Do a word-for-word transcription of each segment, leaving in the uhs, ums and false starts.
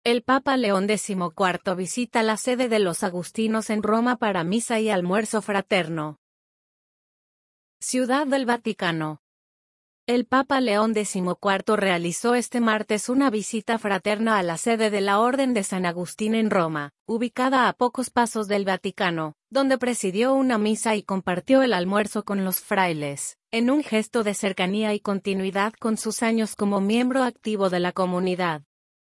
El Papa León decimocuarto visita la sede de los agustinos en Roma para misa y almuerzo fraterno. Ciudad del Vaticano. El Papa León decimocuarto realizó este martes una visita fraterna a la sede de la Orden de San Agustín en Roma, ubicada a pocos pasos del Vaticano, donde presidió una misa y compartió el almuerzo con los frailes, en un gesto de cercanía y continuidad con sus años como miembro activo de la comunidad.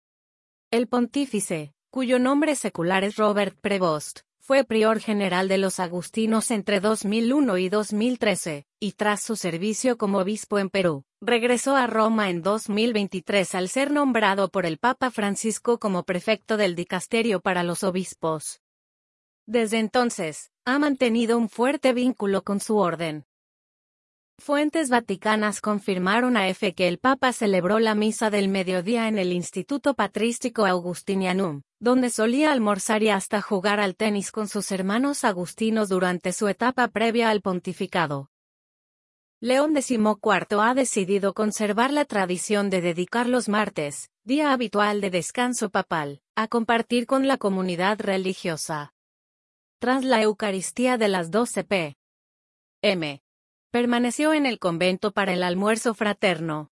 El pontífice, cuyo nombre secular es Robert Prevost, fue prior general de los agustinos entre dos mil uno y dos mil trece, y tras su servicio como obispo en Perú, regresó a Roma en dos mil veintitrés al ser nombrado por el Papa Francisco como prefecto del dicasterio para los obispos. Desde entonces, ha mantenido un fuerte vínculo con su orden. Fuentes vaticanas confirmaron a F que el Papa celebró la misa del mediodía en el Instituto Patrístico Augustinianum, donde solía almorzar y hasta jugar al tenis con sus hermanos agustinos durante su etapa previa al pontificado. León decimocuarto ha decidido conservar la tradición de dedicar los martes, día habitual de descanso papal, a compartir con la comunidad religiosa. Tras la Eucaristía de las doce p m, permaneció en el convento para el almuerzo fraterno.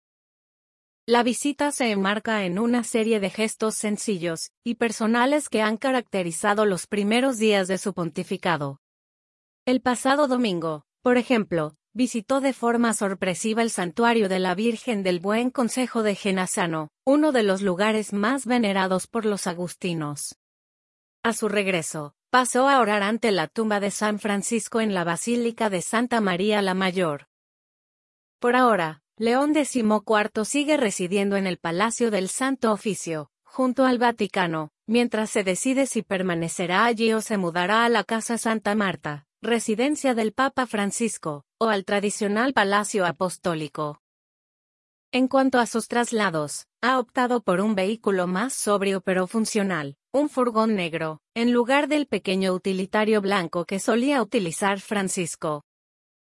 La visita se enmarca en una serie de gestos sencillos y personales que han caracterizado los primeros días de su pontificado. El pasado domingo, por ejemplo, visitó de forma sorpresiva el santuario de la Virgen del Buen Consejo de Genazzano, uno de los lugares más venerados por los agustinos. A su regreso, pasó a orar ante la tumba de San Francisco en la Basílica de Santa María la Mayor. Por ahora, León decimocuarto sigue residiendo en el Palacio del Santo Oficio, junto al Vaticano, mientras se decide si permanecerá allí o se mudará a la Casa Santa Marta, residencia del Papa Francisco, o al tradicional Palacio Apostólico. En cuanto a sus traslados, ha optado por un vehículo más sobrio pero funcional, un furgón negro, en lugar del pequeño utilitario blanco que solía utilizar Francisco.